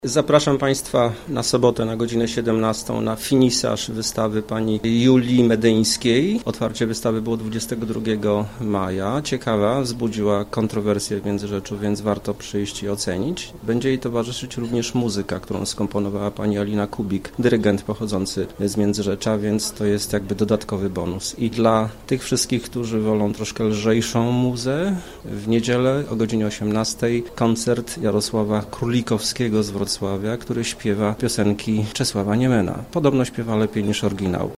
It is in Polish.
Zapraszam Państwa na sobotę na godzinę 17 na finisaż wystawy pani Julii Medeńskiej. Otwarcie wystawy było 22 maja. Ciekawa, wzbudziła kontrowersję w Międzyrzeczu, więc warto przyjść i ocenić. Będzie jej towarzyszyć również muzyka, którą skomponowała pani Alina Kubik, dyrygent pochodzący z Międzyrzecza, więc to jest jakby dodatkowy bonus. I dla tych wszystkich, którzy wolą troszkę lżejszą muzę, w niedzielę o godzinie 18 koncert Jarosława Królikowskiego z Wrocławia, który śpiewa piosenki Czesława Niemena. Podobno śpiewa lepiej niż oryginał.